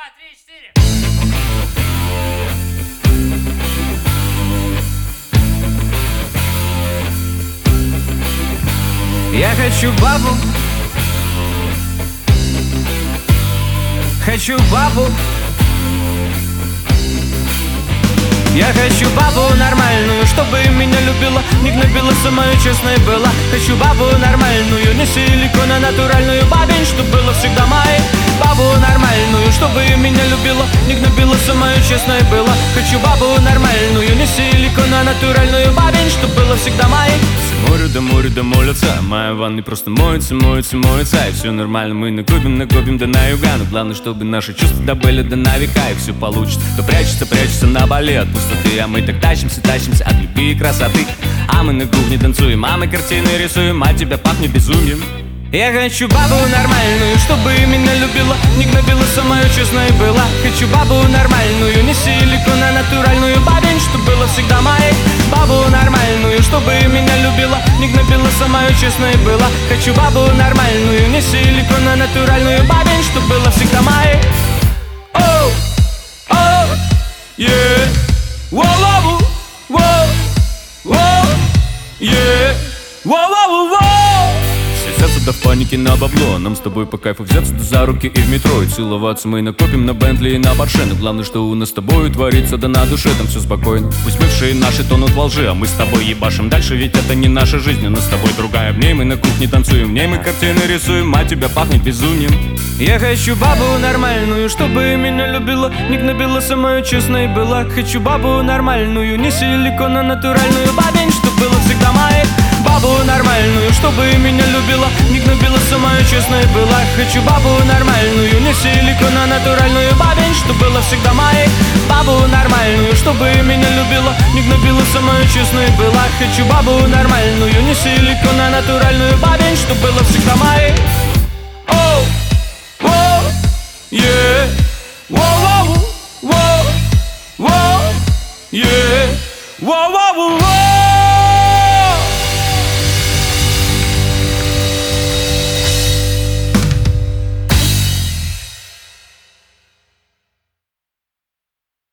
три, четыре. Я хочу бабу, хочу бабу. Я хочу бабу нормальную, чтобы меня любила, не гнобила, сама и честной была. Хочу бабу нормальную, не силикон, а натуральную бабень, чтоб было всегда моей. Бабу нормальную, чтобы меня любила, не гнобила, сама и честной была. Хочу бабу нормальную, не силикон, а натуральную бабень, чтоб было всегда моей. С моря до молятся, моя ванна просто моется, моется, моется. И все нормально, мы накопим до на юга. Но главное, чтобы наши чувства добыли до на века. И все получится, то прячется на бале от пустоты. А мы так тащимся от любви и красоты. А мы на кухне танцуем, а мы картины рисуем, а тебя пахнет безумием. Я хочу бабу нормальную, чтобы меня любила, не гнобила, сама и честной была. Хочу бабу нормальную, не силикон, а натуральную бабень, чтоб было всегда моей. Бабу нормальную, чтобы меня любила, не гнобила, сама и честной была. Хочу бабу нормальную, не силикон, а натуральную бабень, чтоб было всегда моей. Оу, оу, yeah. Воу, воу, воу, yeah. Воу, воу. Взяться да в панике на бабло. Нам с тобой по кайфу взяться да за руки и в метро. И целоваться мы накопим на Бентли и на Порше. Но главное, что у нас с тобой творится, да на душе там все спокойно. Пусть бывшие наши тонут во лжи, а мы с тобой ебашим дальше. Ведь это не наша жизнь, у нас с тобой другая. В ней мы на кухне танцуем, в ней мы картины рисуем, а тебя пахнет безумием. Я хочу бабу нормальную, чтобы меня любила, не гнобила, сама и честной была. Хочу бабу нормальную, не силикон, а натуральную бабень, чтоб было всегда моей. Бабу нормальную, чтобы меня любила, не гнобила, сама и честной была. Хочу бабу нормальную, не силикон, а натуральную бабень, чтоб было всегда моей. Бабу нормальную, чтобы меня любила, не гнобила, сама и честной была. Хочу бабу нормальную, не силикон, а натуральную бабень, чтоб было всегда моей. Оу, воу, yeah. Воу, воу, воу, воу, yeah. Воу, воу,